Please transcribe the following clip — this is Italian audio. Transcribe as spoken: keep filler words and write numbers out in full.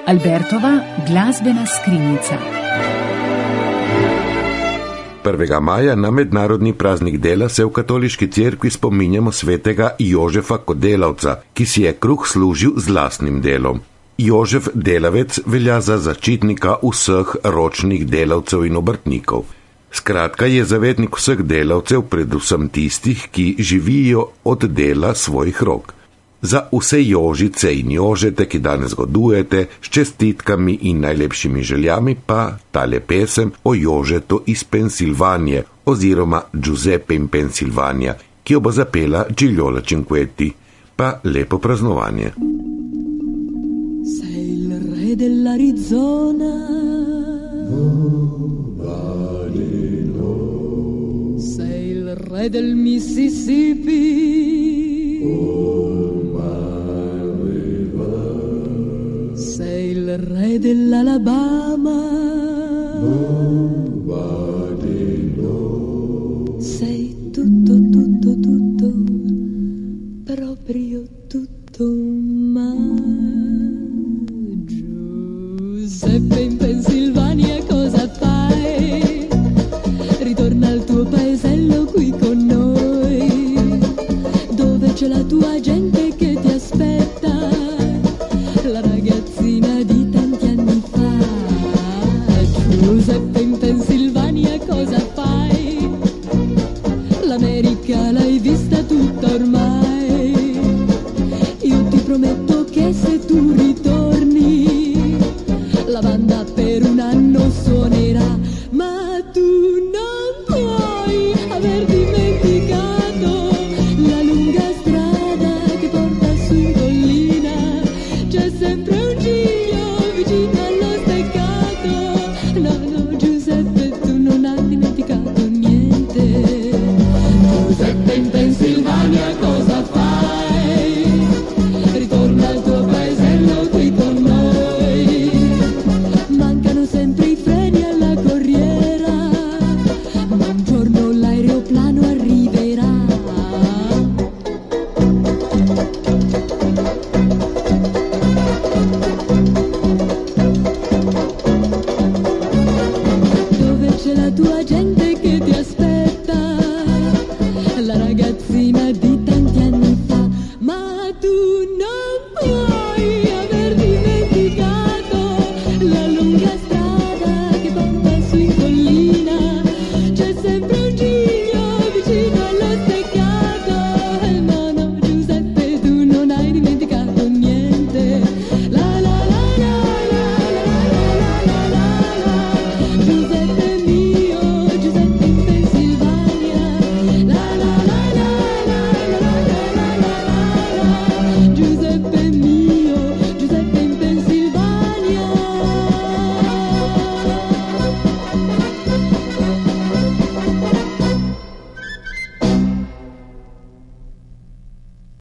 Albertova glazbena skrinjica. prvega maja na mednarodni praznik dela se v katoliški cerkvi spominjamo svetega Jožefa kot delavca, ki si je kruh služil z lastnim delom. Jožef delavec velja za začetnika vseh ročnih delavcev in obrtnikov. Skratka je zavetnik vseh delavcev, predvsem tistih, ki živijo od dela svojih rok. Za vse Jožice in Jožete, ki danes godujete, s čestitkami in najlepšimi željami pa tale pesem o Jožetu iz Pensilvanije oziroma Giuseppe in Pensilvanija, ki jo bo zapela Gigliola Cinquetti. Pa lepo praznovanje. Sei il re dell'Arizona, sei il re del Mississippi, sei il re dell'Alabama, sei tutto, tutto, tutto, proprio tutto, ma Giuseppe in Pensilvania cosa fai? Ritorna al tuo paesello qui con noi, dove c'è la tua gente che ti aspetta, la ragazzina di tanti anni fa. Giuseppe in Pensilvania cosa fai? L'America l'hai vista tutta ormai, io ti prometto che se tu ritorni la banda per un anno suonerà, ma tu non puoi aver dimenticato la lunga strada che porta su in collina, c'è sempre un Giglio vicino allo steccato. No, no, Giuseppe, tu non hai dimenticato niente. Giuseppe in Pensilvania cosa fai? Ritorna al tuo paesello qui con noi, mancano sempre i freni alla corriera, ma un giorno l'aeroplano arriverà.